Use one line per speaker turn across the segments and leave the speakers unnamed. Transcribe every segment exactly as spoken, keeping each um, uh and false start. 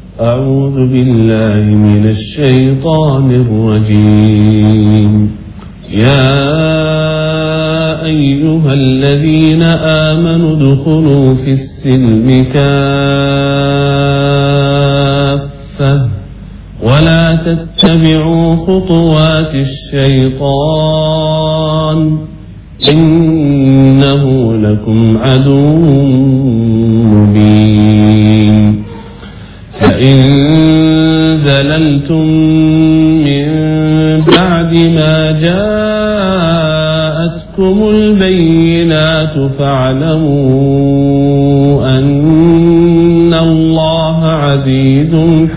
أعوذ بالله من الشيطان الرجيم يا أيها الذين آمنوا ادخلوا في السلم كافة ولا تتبعوا خطوات الشيطان إنه لكم عدو مبين فإن زللتم من بعد ما جاءتكم البينات فاعلموا أن الله عزيز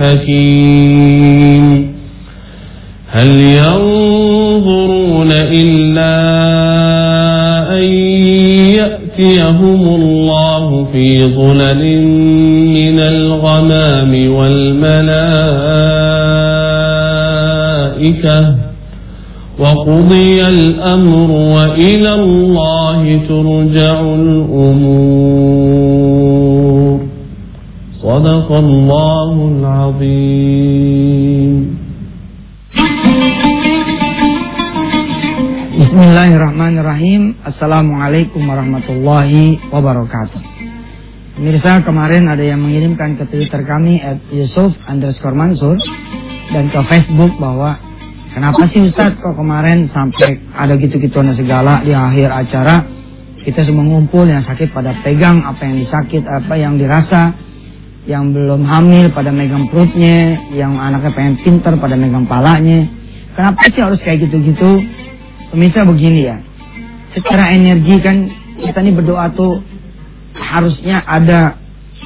حكيم هل ينظرون إلا أن يأتيهم الله في ظلل من الغمام والملائكة وقضي الأمر وإلى الله ترجع الأمور صدق الله العظيم.
Bismillahirrahmanirrahim. Assalamualaikum warahmatullahi wabarakatuh. Pemirsa, kemarin ada yang mengirimkan ke Twitter kami at Yusuf underscore Mansur dan ke Facebook bahwa kenapa sih Ustadz kok kemarin sampai ada gitu-gituan segala di akhir acara kita semua ngumpul, yang sakit pada pegang apa yang disakit, apa yang dirasa, yang belum hamil pada megang perutnya, yang anaknya pengen pintar pada megang palanya. Kenapa sih harus kayak gitu-gitu? Pemirsa, begini ya, secara energi kan kita ini berdoa tuh harusnya ada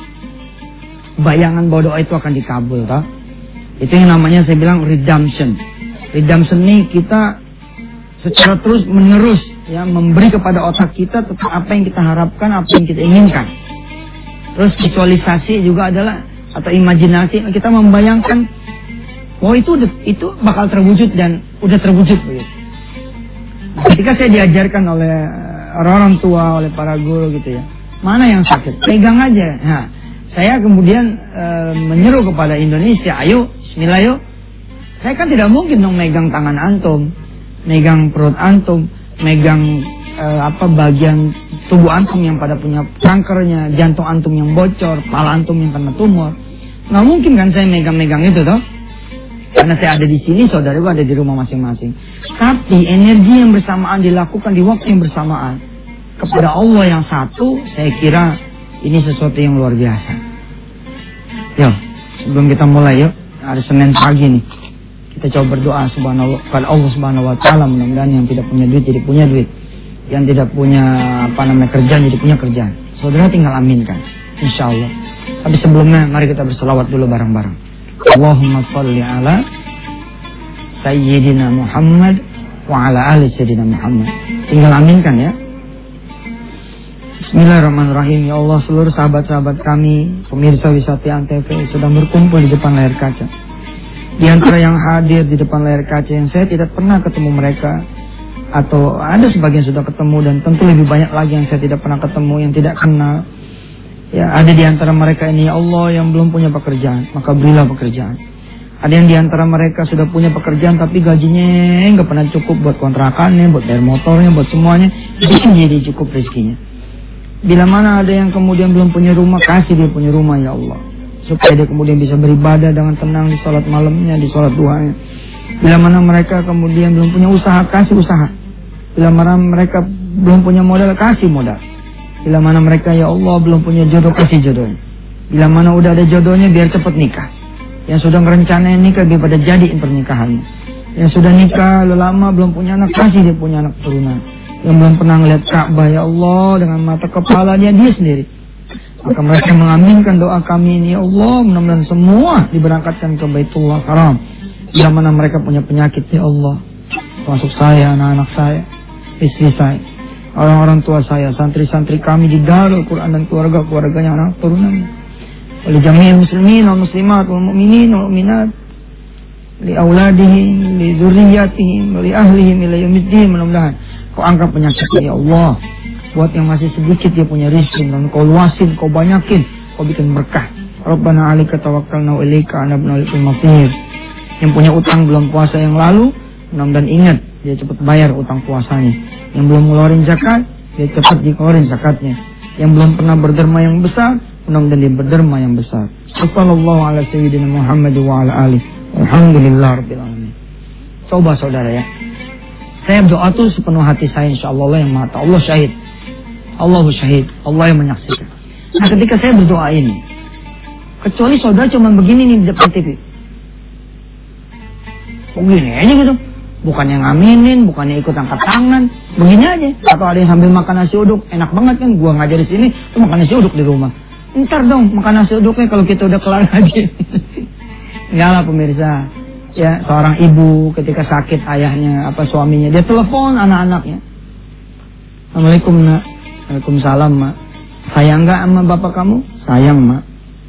bayangan bahwa doa itu akan dikabul, toh? Itu yang namanya saya bilang redemption. Redemption ini kita secara terus menerus ya memberi kepada otak kita tentang apa yang kita harapkan, apa yang kita inginkan. Terus visualisasi juga adalah atau imajinasi, kita membayangkan bahwa itu itu bakal terwujud dan udah terwujud begitu. Ketika saya diajarkan oleh orang tua, oleh para guru gitu ya, mana yang sakit, pegang aja. Nah, saya kemudian e, menyeru kepada Indonesia, ayo, bismillah yuk. Saya kan tidak mungkin dong megang tangan antum, megang perut antum, megang e, apa bagian tubuh antum yang pada punya kankernya, jantung antum yang bocor, kepala antum yang kena tumor. Nggak mungkin kan saya megang-megang itu toh. Karena saya ada di sini, saudara ada di rumah masing-masing. Tapi energi yang bersamaan dilakukan di waktu yang bersamaan kepada Allah yang satu, saya kira ini sesuatu yang luar biasa. Yuk, sebelum kita mulai yuk, hari Senin pagi nih, kita coba berdoa subhanallah kepada Allah Subhanahu Wa Taala, mudah-mudahan yang tidak punya duit jadi punya duit, yang tidak punya apa namanya kerjaan jadi punya kerjaan. Saudara tinggal aminkan, insya Allah. Tapi sebelumnya, mari kita berselawat dulu bareng-bareng. Allahumma salli ala Sayyidina Muhammad wa ala ali Sayyidina Muhammad. Tinggal aminkan ya. Bismillahirrahmanirrahim. Ya Allah, seluruh sahabat-sahabat kami, pemirsa Wisata Antv sedang berkumpul di depan layar kaca. Di antara yang hadir di depan layar kaca yang saya tidak pernah ketemu mereka, atau ada sebagian sudah ketemu, dan tentu lebih banyak lagi yang saya tidak pernah ketemu, yang tidak kenal. Ya, ada di antara mereka ini ya Allah yang belum punya pekerjaan, maka berilah pekerjaan. Ada yang di antara mereka sudah punya pekerjaan tapi gajinya nggak pernah cukup buat kontrakannya, buat bayar motornya, buat semuanya. Jadi cukup rezekinya. Bila mana ada yang kemudian belum punya rumah, kasih dia punya rumah ya Allah, supaya dia kemudian bisa beribadah dengan tenang di sholat malamnya, di sholat duhanya. Bila mana mereka kemudian belum punya usaha, kasih usaha. Bila mana mereka belum punya modal, kasih modal. Bila mana mereka ya Allah belum punya jodoh, kasih jodohnya. Bila mana udah ada jodohnya, biar cepat nikah. Yang sudah merencanain nikah, biar pada jadiin pernikahannya. Yang sudah nikah lama belum punya anak, kasih dia punya anak keturunan. Yang belum pernah ngeliat Ka'bah ya Allah dengan mata kepalanya dia sendiri, maka mereka mengaminkan doa kami ini ya Allah, mudah-mudahan semua diberangkatkan ke Baitullah Haram. Bila mana mereka punya penyakit ya Allah, termasuk saya, anak-anak saya, istri saya, orang-orang tua saya, santri-santri kami di Darul Quran dan keluarga-keluarganya, anak turunannya. Oleh jami'il muslimin wal muslimat wal mu'minin wal mu'minat, li auladihim, li dzurriyyatihim, li ahlihim ila yaumiddin. Mudah-mudahan Kau angkat penyakitnya ya Allah. Buat yang masih sedikit dia punya rezeki, dan Kau luasin, Kau banyakin, Kau bikin berkah. Rabbana 'alaika tawakkalna wa ilaika anabna ilaikal masir. Yang punya utang belum puasa yang lalu, mudah-mudahan ingat dia cepat bayar utang puasanya. Yang belum ngeluarin zakat, dia cepat dikeluarin zakatnya. Yang belum pernah berderma yang besar, mudah-mudahan dia berderma yang besar. Sallallahu ala sayyidina Muhammad wa ala alihi. Alhamdulillah rabbil alamin. Coba saudara ya. Saya berdoa tuh sepenuh hati saya, insyaallah Allah yang Maha Tahu. Allah syahid. Allahu syahid. Allah yang menyaksikan. Nah, ketika saya berdoa ini, kecuali saudara cuma begini nih di depan T V. Begini aja gitu. Bukannya ngaminin, bukannya ikut angkat tangan. Begini aja. Atau ada yang sambil makan nasi uduk. Enak banget kan, gua ngajar di sini, tuh makan nasi uduk di rumah. Ntar dong makan nasi uduknya kalau kita udah kelar ngaji. Enggak lah pemirsa. Ya, seorang ibu ketika sakit ayahnya, apa suaminya, dia telepon anak-anaknya. Assalamualaikum nak. Waalaikumsalam mak. Sayang enggak sama bapak kamu? Sayang mak.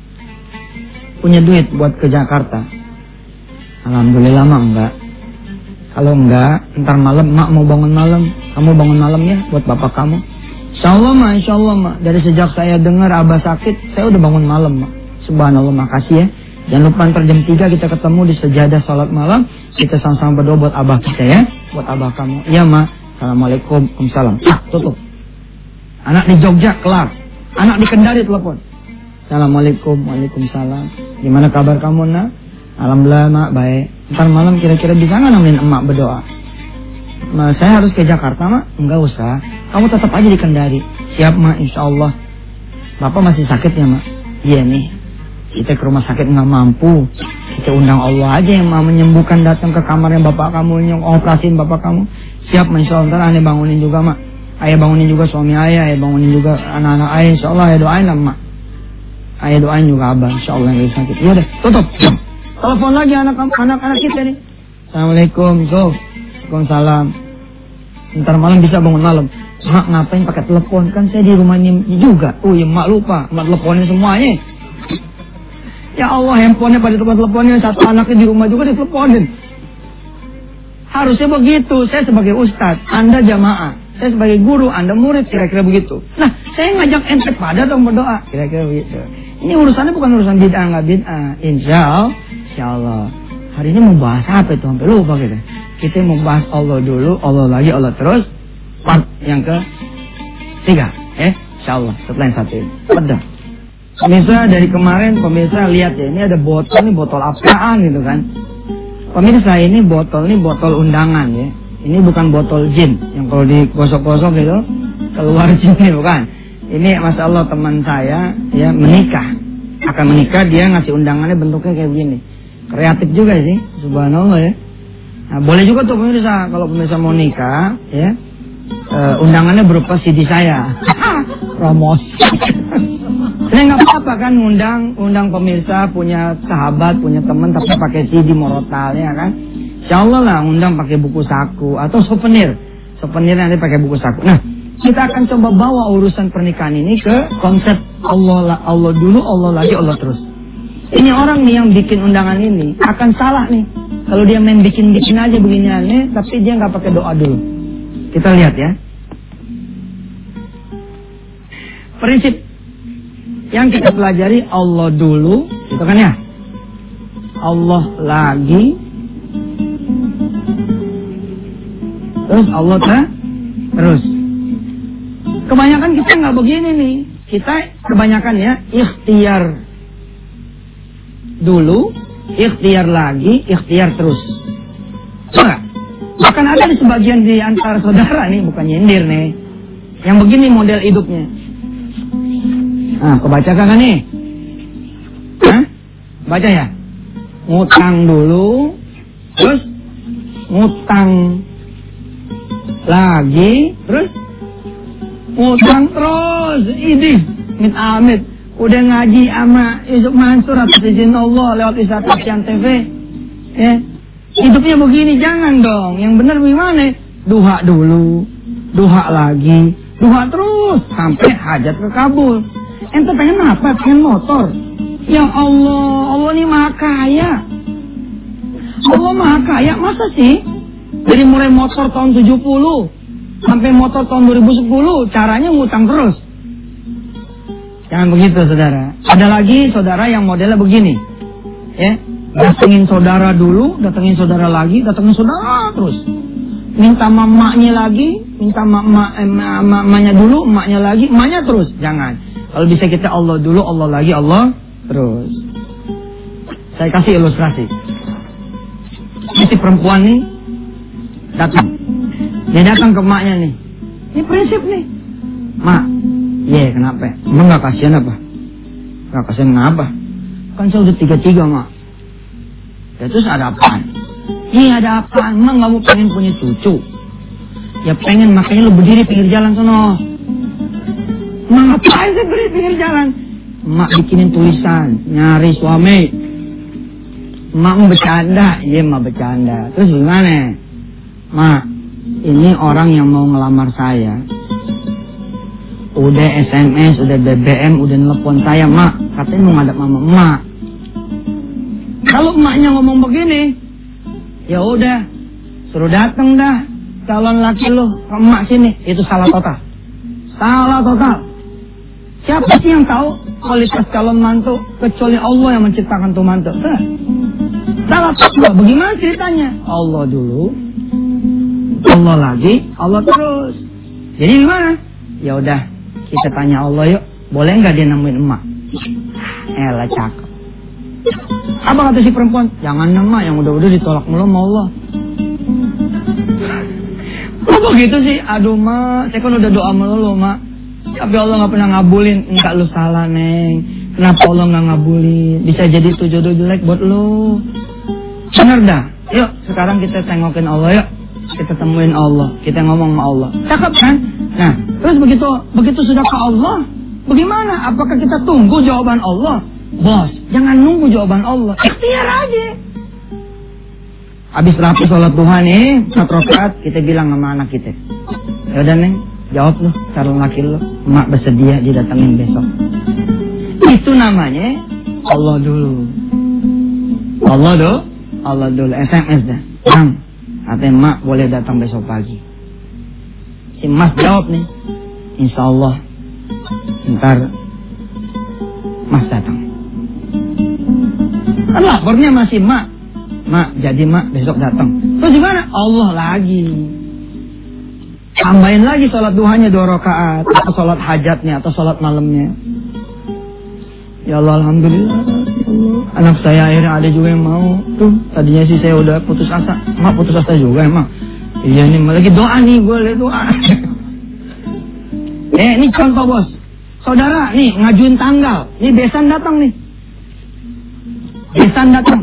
Punya duit buat ke Jakarta? Alhamdulillah mak enggak. Kalau enggak, ntar malam mak mau bangun malam. Kamu bangun malam ya buat bapak kamu. Insyaallah mak, insyaallah mak. Dari sejak saya dengar abah sakit, saya udah bangun malam mak. Subhanallah, makasih ya. Jangan lupa ntar jam tiga kita ketemu di sejadah salat malam. Kita sama-sama berdoa buat abah kita ya. Buat abah kamu. Iya mak. Assalamualaikum. Waalaikumsalam. Ah, tutup. Anak di Jogja kelar. Anak di Kendari telepon. Assalamualaikum. Waalaikumsalam. Gimana kabar kamu nak? Alhamdulillah mak baik. Ntar malam kira-kira bisa nggak nemenin emak berdoa? Nah, saya harus ke Jakarta mak? Enggak usah. Kamu tetap aja di Kendari. Siap mak, insya Allah. Bapak masih sakit ya mak? Iya nih. Kita ke rumah sakit nggak mampu. Kita undang Allah aja yang mau menyembuhkan, datang ke kamarnya bapak kamu, yang operasin bapak kamu. Siap mak, insya Allah. Ntar aneh bangunin juga mak. Ayah bangunin juga suami ayah, ayah bangunin juga anak-anak ayah. Insya Allah ayah doain lah mak. Ayah doain juga abah, insya Allah yang sakit. Yaudah, tutup. Telepon lagi anak anak-anak kita nih. Assalamualaikum, Sof. Waalaikumsalam. Ntar malam bisa bangun malam. Mak ngapain pakai telepon? Kan saya di rumah ini juga. Oh ya mak lupa, mak teleponin semuanya. Ya Allah, handphonenya pada telepon-teleponin, satu anaknya di rumah juga diteleponin. Harusnya begitu. Saya sebagai ustadz, Anda jamaah. Saya sebagai guru, Anda murid, kira-kira begitu. Nah, saya ngajak ente pada dong berdoa, kira-kira begitu. Ini urusannya bukan urusan bid'ah, nggak bid'ah. Insya Allah. Hari ini mau bahas apa itu? Sampai lupa kita. Kita mau bahas Allah dulu, Allah lagi, Allah terus. Part yang ke tiga, eh? Insya Allah. Setelah yang satu ini. Pedah. Pemirsa dari kemarin, pemirsa lihat ya, ini ada botol, ini botol apaan gitu kan? Pemirsa ini botol, ini botol undangan ya. Ini bukan botol jin yang kalau digosok-gosok gitu keluar jinnya, bukan. Ini masya Allah teman saya ya menikah, akan menikah, dia ngasih undangannya bentuknya kayak begini. Kreatif juga sih, subhanallah ya. Nah, boleh juga tuh pemirsa kalau pemirsa mau nikah ya, uh, undangannya berupa C D saya. Promosi. Saya nggak apa-apa kan undang undang pemirsa punya sahabat, punya teman tapi pakai C D morotal ya kan. Insya Allah lah undang pakai buku saku atau souvenir. Souvenir nanti pakai buku saku. Nah, kita akan coba bawa urusan pernikahan ini ke konsep Allah Allah dulu, Allah lagi, Allah terus. Ini orang nih yang bikin undangan ini akan salah nih. Kalau dia main bikin-bikin aja beginiannya, tapi dia nggak pakai doa dulu. Kita lihat ya. Prinsip yang kita pelajari Allah dulu, itu kan ya. Allah lagi, terus Allah ta, terus. Kebanyakan kita nggak begini nih. Kita kebanyakan ya ikhtiar dulu, ikhtiar lagi, ikhtiar terus. Enggak. Bahkan ada di sebagian di antara saudara nih, bukan nyindir nih, yang begini model hidupnya. Nah, kebaca kan nih? Hah? Baca ya? Ngutang dulu, terus ngutang lagi, terus ngutang terus. Ini mit amit. Udah ngaji sama Yusuf Mansur atas izin Allah lewat Ustadz Aksian T V. Ya. Hidupnya begini, jangan dong. Yang benar bagaimana? Duha dulu, duha lagi, duha terus sampai hajat terkabul. Ente pengen apa? Pengen motor? Ya Allah, Allah ini maha kaya. Allah maha kaya, masa sih? Dari mulai motor tahun tujuh puluh sampai motor tahun dua ribu sepuluh, caranya ngutang terus. Jangan begitu saudara. Ada lagi saudara yang modelnya begini. Ya, datengin saudara dulu, datengin saudara lagi, datengin saudara terus. Minta mamaknya lagi, minta mak eh, mamanya dulu, emaknya lagi, emaknya terus. Jangan. Kalau bisa kita Allah dulu, Allah lagi, Allah terus. Saya kasih ilustrasi. Ini si perempuan nih datang. Dia datang ke emaknya nih. Ini prinsip nih. Mak, iya yeah, kenapa? Emang gak kasihan apa? Gak kasihan kenapa? Kan saya udah tiga-tiga mak. Ya terus ada apaan? Iya ada apaan? Emang gak mau pengen punya cucu? Ya pengen, makanya lu berdiri pinggir jalan sono. Emang ngapain sih berdiri pinggir jalan? Emak bikinin tulisan, nyari suami. Emak mau bercanda, iya emak bercanda. Terus gimana? Mak, ini orang yang mau ngelamar saya. Udah S M S, udah B B M, udah nelpon saya, mak. Katanya mau ngadap mama emak. Kalau emaknya ngomong begini, ya udah, suruh datang dah calon laki lu ke emak sini. Itu salah total. Salah total. Siapa sih yang tahu kualitas calon mantu kecuali Allah yang menciptakan tuh mantu? Nah, salah total. Bagaimana ceritanya? Allah dulu, Allah lagi, Allah terus. Jadi gimana? Ya udah. Kita tanya Allah yuk, boleh nggak dia nemuin emak? Elah cakep. Apa kata si perempuan? Jangan emak, yang udah-udah ditolak mulu sama Allah. Kok begitu sih? Aduh mak, saya kan udah doa mulu mak. Tapi Allah nggak pernah ngabulin. Enggak, lu salah neng. Kenapa Allah nggak ngabulin? Bisa jadi itu jodoh jelek buat lu. Bener dah. Yuk, sekarang kita tengokin Allah yuk. Kita temuin Allah, kita ngomong sama Allah. Cakep kan? Nah, terus begitu begitu sudah ke Allah, bagaimana? Apakah kita tunggu jawaban Allah? Bos, jangan nunggu jawaban Allah. Ikhtiar aja. Habis rapi sholat Tuhan nih, satu rakaat, kita bilang sama anak kita. Ya udah neng, jawab lu, calon laki lu, emak bersedia didatengin besok. Itu namanya Allah dulu. Allah dulu, Allah dulu. S M S dah. Bang. Katanya mak boleh datang besok pagi. Si mas jawab nih, insya Allah ntar mas datang. Kan lapornya masih mak. Mak jadi mak besok datang. Terus gimana? Allah lagi. Tambahin lagi sholat duhanya dua rakaat, atau sholat hajatnya, atau sholat malamnya. Ya Allah alhamdulillah. Anak saya akhirnya ada juga yang mau. Tuh tadinya sih saya udah putus asa. Mak putus asa juga emang. Iya nih lagi doa nih, gue lagi doa. Eh ini contoh bos. Saudara nih ngajuin tanggal. Nih besan datang nih. Besan datang.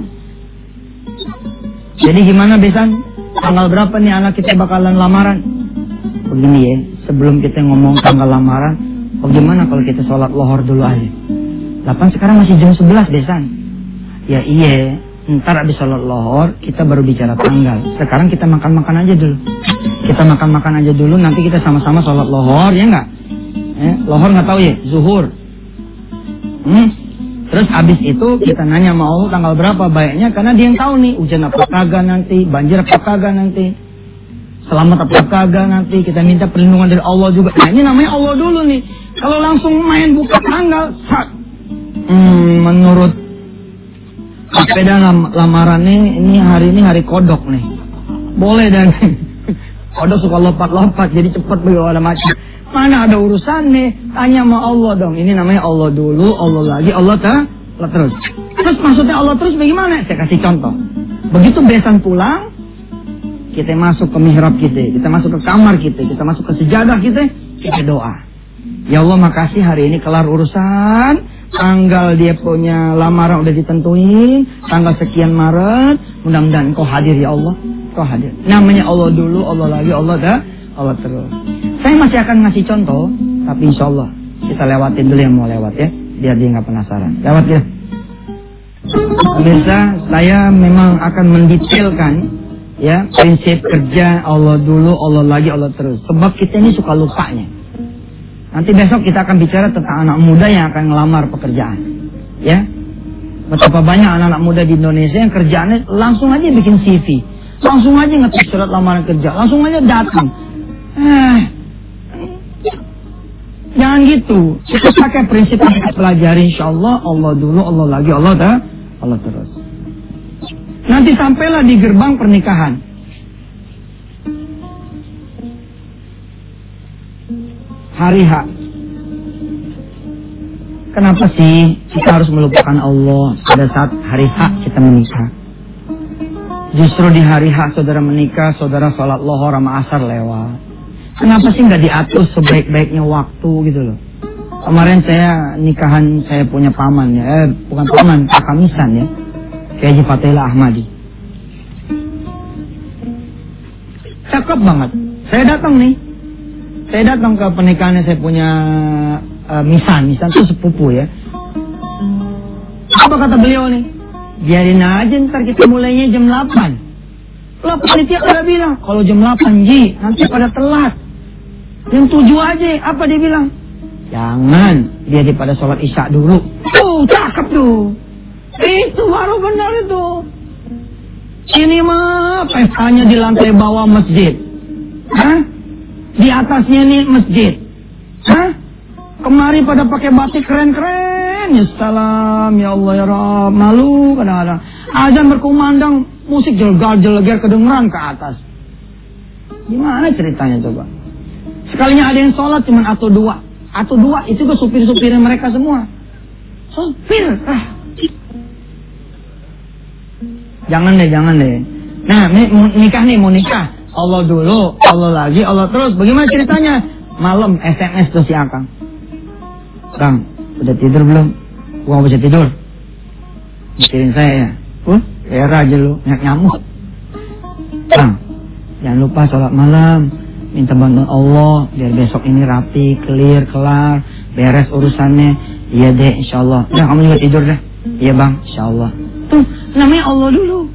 Jadi gimana besan? Tanggal berapa nih anak kita bakalan lamaran? Begini ya, sebelum kita ngomong tanggal lamaran, bagaimana kalau kita sholat lohor dulu aja? delapan sekarang masih jam sebelas besan. Ya iya, ntar abis sholat lohor kita baru bicara tanggal. Sekarang kita makan-makan aja dulu. Kita makan-makan aja dulu, nanti kita sama-sama sholat lohor, ya enggak? Eh, lohor nggak tahu ya, zuhur. Hmm. Terus abis itu kita nanya sama Allah tanggal berapa baiknya, karena dia yang tahu nih hujan apa kagak nanti, banjir apa kagak nanti, selamat apa kagak nanti. Kita minta perlindungan dari Allah juga. Nah ini namanya Allah dulu nih. Kalau langsung main buka tanggal, sak. Hmm, menurut sepeda lam, lamarannya ini hari ini hari kodok nih. Boleh dan kodok suka lompat-lompat jadi cepet begitu ada macam. Mana ada urusan nih? Tanya sama Allah dong. Ini namanya Allah dulu, Allah lagi, Allah ta, Allah terus. Terus maksudnya Allah terus bagaimana? Saya kasih contoh. Begitu besan pulang, kita masuk ke mihrab kita, kita masuk ke kamar kita, kita masuk ke sejadah kita, kita doa. Ya Allah makasih hari ini kelar urusan. Tanggal dia punya lamaran udah ditentuin, tanggal sekian Maret, mudah-mudahan kau hadir ya Allah, kau hadir. Namanya Allah dulu, Allah lagi, Allah dah, Allah terus. Saya masih akan ngasih contoh, tapi insya Allah kita lewatin dulu yang mau lewat ya, biar dia nggak penasaran. Lewat ya. Pemirsa, saya memang akan mendetailkan ya prinsip kerja Allah dulu, Allah lagi, Allah terus. Sebab kita ini suka lupanya. Nanti besok kita akan bicara tentang anak muda yang akan ngelamar pekerjaan. Ya. Betapa banyak anak-anak muda di Indonesia yang kerjaannya langsung aja bikin C V. Langsung aja ngetik surat lamaran kerja. Langsung aja datang. Eh. Jangan gitu. Kita pakai prinsip yang kita pelajari, insya Allah, Allah dulu, Allah lagi, Allah dah, Allah terus. Nanti sampailah di gerbang pernikahan. Hari H. Kenapa sih kita harus melupakan Allah pada saat hari H kita menikah? Justru di hari H saudara menikah, saudara sholat lohor sama asar lewat. Kenapa sih nggak diatur sebaik-baiknya waktu gitu loh? Kemarin saya nikahan saya punya paman ya, eh, bukan paman, kakak misan ya, Kiai Haji Fatihullah Ahmadi. Cakep banget. Saya datang nih, saya datang ke pernikahannya saya punya uh, misan, misan itu sepupu ya. Apa kata beliau nih? Biarin aja ntar kita mulainya jam delapan. Lah panitia udah bilang kalau jam delapan Ji nanti pada telat. Jam tujuh aja, apa dia bilang? Jangan, dia daripada sholat isya dulu. Tuh, cakep tuh. Itu baru benar itu. Ini mah pestanya di lantai bawah masjid. Hah? Di atasnya nih masjid. Hah? Kemari pada pakai batik keren-keren. Ya salam, ya Allah ya Rabb. Malu kadang-kadang. Azan berkumandang, musik jelegar-jelegar kedengeran ke atas. Gimana ceritanya coba? Sekalinya ada yang sholat cuma atau dua. Atau dua itu ke supir-supirnya mereka semua. Supir. Ah. Jangan deh, jangan deh. Nah, mau nikah nih, mau nikah. Allah dulu, Allah lagi, Allah terus. Bagaimana ceritanya? Malam S M S tuh si Akang. Kang, udah tidur belum? Gua gak bisa tidur. Mikirin saya ya. Uh, era aja lu, nyamuk. Kang, jangan lupa sholat malam. Minta bantuan Allah biar besok ini rapi, clear, kelar, beres urusannya. Iya deh, insya Allah. Nah, kamu juga tidur deh. Iya bang, insya Allah. Tuh, namanya Allah dulu.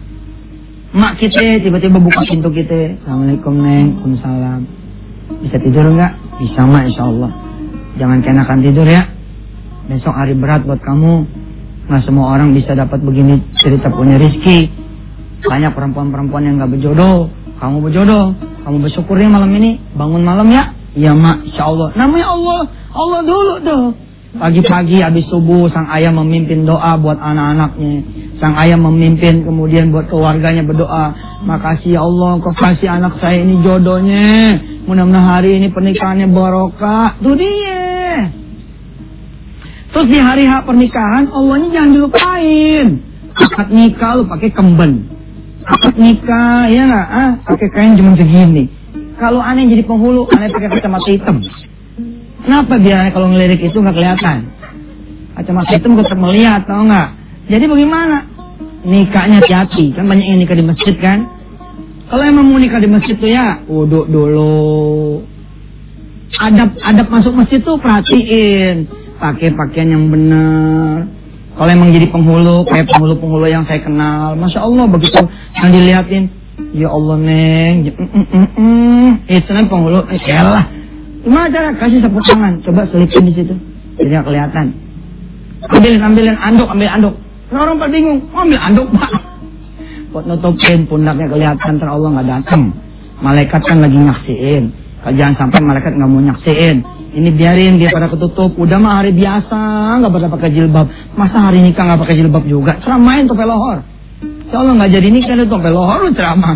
Mak kita tiba-tiba buka pintu kita. Assalamualaikum neng, waalaikumsalam. Bisa tidur enggak? Bisa mak, insya Allah. Jangan kenakan tidur ya. Besok hari berat buat kamu. Nggak semua orang bisa dapat begini cerita punya rezeki. Banyak perempuan-perempuan yang nggak berjodoh. Kamu berjodoh, kamu bersyukurnya malam ini, bangun malam ya? Iya mak, insya Allah. Namanya Allah, Allah dulu tuh. Pagi-pagi habis subuh, sang ayah memimpin doa buat anak-anaknya. Sang ayah memimpin kemudian buat keluarganya berdoa. Makasih ya Allah, kau kasih anak saya ini jodohnya. Mudah-mudahan hari ini pernikahannya barokah. Tuh dia. Terus di hari H pernikahan, Allahnya jangan dilupain. Akad nikah lu pakai kemben. Akad nikah, ya nggak? Ah, pakai kain cuma segini. Kalau aneh jadi penghulu, aneh pakai kacamata hitam. Kenapa biar kalau ngelirik itu nggak kelihatan? Kacamata hitam tetap melihat, tau nggak? Jadi bagaimana? Nikahnya hati-hati, kan banyak yang nikah di masjid kan? Kalau emang mau nikah di masjid tuh ya, wudhu dulu. Adab, adab masuk masjid tuh perhatiin, pakai pakaian yang benar. Kalau emang jadi penghulu, kayak penghulu-penghulu yang saya kenal, Masya Allah begitu yang dilihatin, ya Allah neng, mm, mm, mm, mm. itu nih penghulu, eh lah. Gimana cara kasih sapu tangan, coba selipin di situ, jadi nggak kelihatan. Ambilin, ambilin anduk, ambil anduk. Orang pada bingung, oh, ambil anduk pak. Buat nutupin pundaknya kelihatan, ntar Allah nggak datang. Malaikat kan lagi nyaksiin, jangan sampai malaikat nggak mau nyaksiin. Ini biarin dia pada ketutup. Udah mah hari biasa nggak pada pakai jilbab. Masa hari nikah nggak pakai jilbab juga? Ceramain topel lohor. Insya Allah nggak jadi nikah ada topel lohor lu ceramah.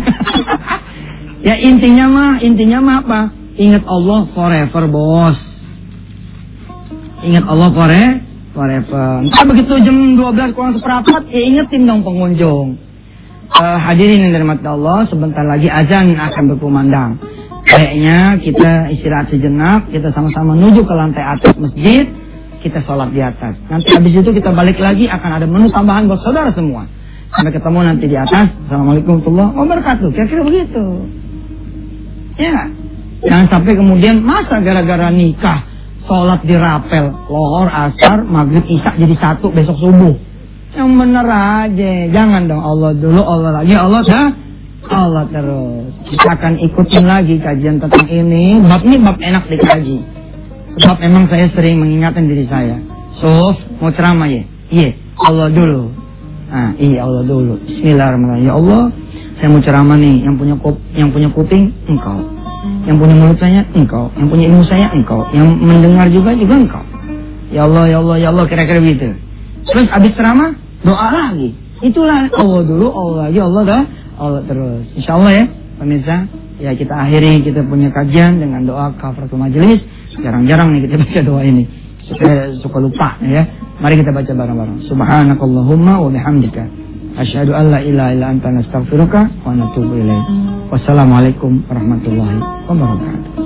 Ya intinya mah intinya mah apa? Ingat Allah forever bos. Ingat Allah forever. Forever. Nah, begitu jam dua belas kurang seperempat, ya ingetin dong pengunjung. Uh, hadirin yang dirahmati Allah, sebentar lagi azan akan berkumandang. Kayaknya kita istirahat sejenak, kita sama-sama menuju ke lantai atas masjid, kita sholat di atas. Nanti habis itu kita balik lagi, akan ada menu tambahan buat saudara semua. Sampai ketemu nanti di atas. Assalamualaikum warahmatullahi wabarakatuh. Kira-kira begitu. Ya, jangan sampai kemudian masa gara-gara nikah, sholat dirapel, lohor, asar, maghrib, isya jadi satu besok subuh. Yang bener aja, jangan dong Allah dulu, Allah lagi, Allah dah. Allah terus. Kita akan ikutin lagi kajian tentang ini. Bab ini bab enak dikaji. Sebab memang saya sering mengingatkan diri saya. So, mau ceramah ya? Iya, Allah dulu. Ah, iya Allah dulu. Bismillahirrahmanirrahim. Ya Allah, saya mau ceramah nih. Yang punya kup, yang punya kuping engkau. Yang punya mulut saya engkau, yang punya ilmu saya engkau, yang mendengar juga juga engkau. Ya Allah, ya Allah, ya Allah, kira-kira begitu. Terus habis ceramah doa lagi. Itulah Allah dulu, Allah lagi, Allah dah, Allah terus. Insya Allah ya pemirsa, ya kita akhiri kita punya kajian dengan doa kafaratul majelis. Jarang-jarang nih kita baca doa ini, supaya suka lupa ya. Mari kita baca bareng-bareng. Subhanakallahumma wa bihamdika asyhadu an la ilaha illa anta nastaghfiruka wa natubu ilaik. Wassalamualaikum warahmatullahi wabarakatuh.